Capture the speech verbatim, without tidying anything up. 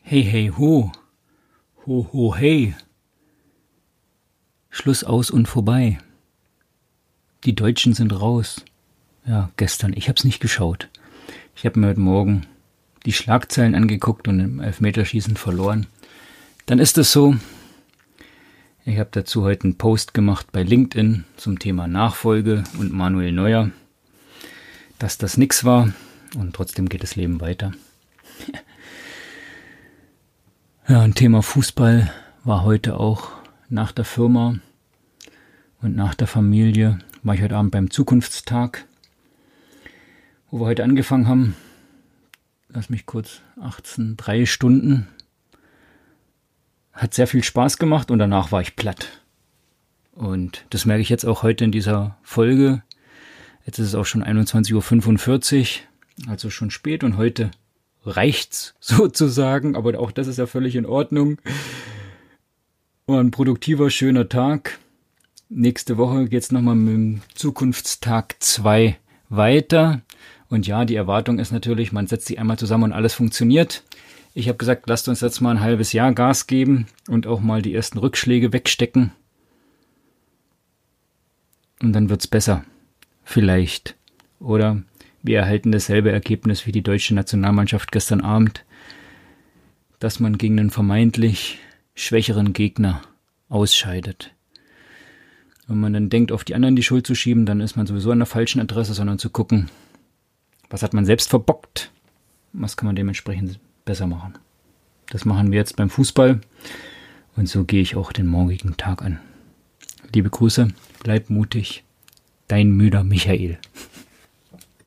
Hey, hey, ho. Ho, ho, hey. Schluss aus und vorbei. Die Deutschen sind raus. Ja, gestern. Ich hab's nicht geschaut. Ich habe mir heute Morgen die Schlagzeilen angeguckt und im Elfmeterschießen verloren. Dann ist es so. Ich habe dazu heute einen Post gemacht bei LinkedIn zum Thema Nachfolge und Manuel Neuer, dass das nix war und trotzdem geht das Leben weiter. Ja, ein Thema Fußball war heute auch nach der Firma und nach der Familie. War ich heute Abend beim Zukunftstag, wo wir heute angefangen haben. Lass mich kurz, achtzehn, drei Stunden. Hat sehr viel Spaß gemacht und danach war ich platt. Und das merke ich jetzt auch heute in dieser Folge. Jetzt ist es auch schon einundzwanzig Uhr fünfundvierzig, also schon spät und heute reicht's sozusagen, aber auch das ist ja völlig in Ordnung. War ein produktiver, schöner Tag. Nächste Woche geht's nochmal mit dem Zukunftstag zwei weiter. Und ja, die Erwartung ist natürlich, man setzt sich einmal zusammen und alles funktioniert. Ich habe gesagt, lasst uns jetzt mal ein halbes Jahr Gas geben und auch mal die ersten Rückschläge wegstecken. Und dann wird's besser. Vielleicht. Oder wir erhalten dasselbe Ergebnis wie die deutsche Nationalmannschaft gestern Abend, dass man gegen einen vermeintlich schwächeren Gegner ausscheidet. Wenn man dann denkt, auf die anderen die Schuld zu schieben, dann ist man sowieso an der falschen Adresse, sondern zu gucken, was hat man selbst verbockt, was kann man dementsprechend besser machen. Das machen wir jetzt beim Fußball und so gehe ich auch den morgigen Tag an. Liebe Grüße, bleib mutig, dein müder Michael.